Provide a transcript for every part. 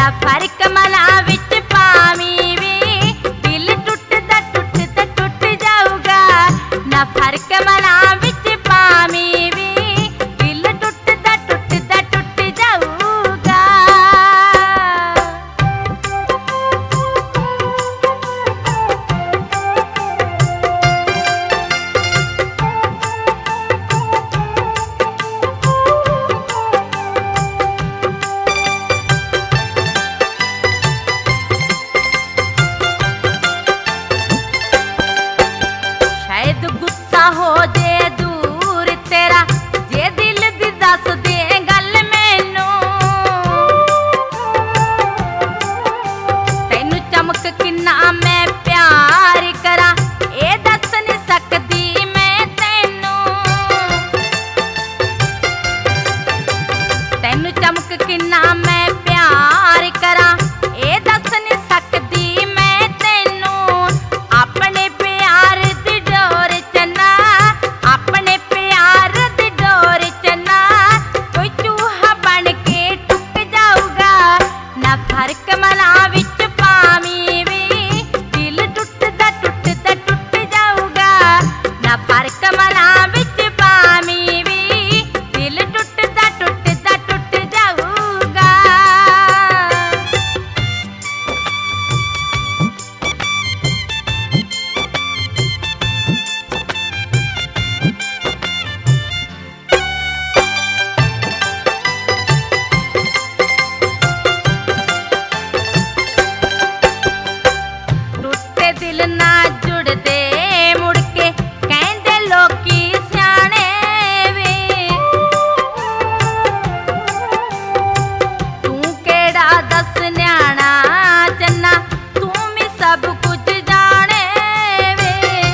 ना फर्क मना विच पावी वे, दिल टुटदा टुटदा टुट जाऊगा। ना फर्क मना विच पावी वे, दिल टुटदा टुटदा टुट जाऊगा। शायद गुस्सा हो जे दूर तेरा, जे दिल दी दस दे गल मैनू। तैनू चमक किन्ना मैं प्यार करा, ए दस नहीं सकदी मैं तैनू। तैनू चमक किन्ना मैं प्यार करा, ए दस नहीं सकदी मैं तैनू। अपने प्यार दी डोर चना, अपने प्यार दी डोर चना, कोई चूहा बन के टुक जाऊगा। ना फर्क मना विच पावी वे, दिल टुटदा टुटदा टुट जाऊगा। ना फर्क मना विच पावी वे, दिल टुटदा टुटदा टुट जाऊगा। टुटे दिल ना जुड़दे मुड़ के, कहंदे लोकी सियाणे वे। तू केड़ा दस न्याणा चन्ना, तू भी सब कुछ जाने वे।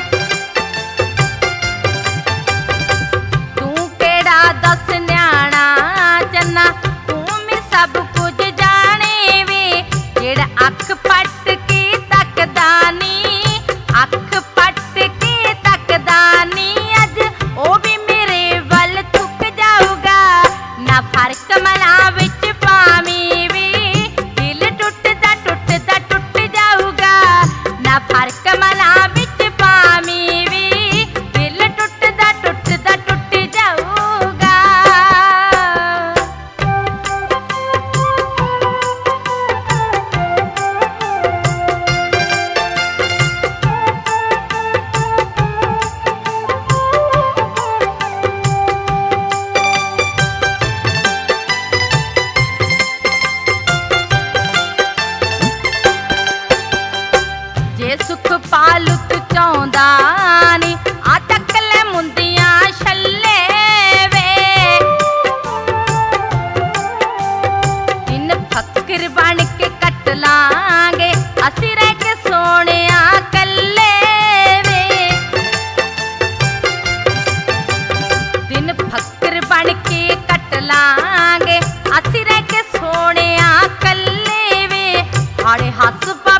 तू केड़ा दस न्याणा चन्ना, तू भी सब कुछ जाने वे। जेड़ा अख पट के तकदा नी, अख पट के तकदा नी, अज ओ भी मेरे वल थुक जाऊगा। ना फर्क मना विच पावी वे, दिल टुटदा टुटदा टुट जाऊगा। ना फर्क मना विच पावी वे, दिल टुटदा टुटदा टुट जाऊगा। जे सुख पालू तू चाहुंदा नी, आ तक ले मुंदियां छल्ले वे। दिन फकीर बन के कट लांगे, असी रह के सोनिया कल्ले वे। दिन फकीर बन के कट लांगे, असी रह के सोनिया कल्ले वे। हाड़े हस